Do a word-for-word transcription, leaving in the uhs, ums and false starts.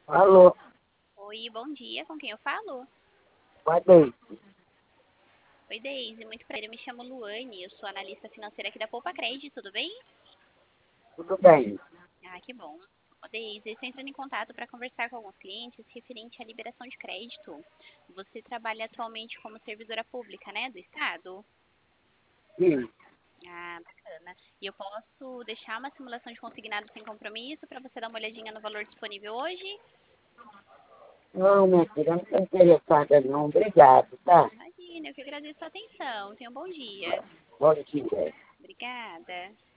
Alô, Oi, bom dia. Com quem eu falo? Padre, Oi, Deise. Muito prazer. Eu me chamo Luane. Eu sou analista financeira aqui da Poupa Crédito, tudo bem? tudo bem? Ah, que bom. Ô, Deise, eu estou entrando em contato para conversar com alguns clientes referente à liberação de crédito. Você trabalha atualmente como servidora pública, né, do Estado? Sim. Ah, bacana. E eu posso deixar uma simulação de consignado sem compromisso para você dar uma olhadinha no valor disponível hoje? Não, minha filha, não estou interessada não. Obrigado, tá? Imagina, eu que agradeço a atenção. Tenha um bom dia. Bom dia. Obrigada.